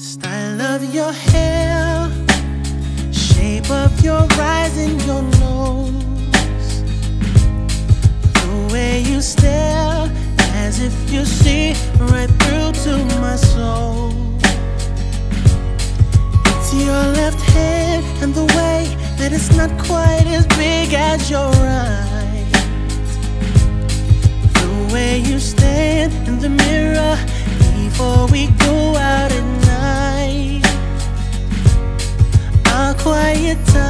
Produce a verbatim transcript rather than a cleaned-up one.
Style of your hair, shape of your eyes and your nose, the way you stare as if you see right through to my soul. It's your left hand and the way that it's not quite as big as your right, the way you stand in the mirror before we go out at night. Our quiet time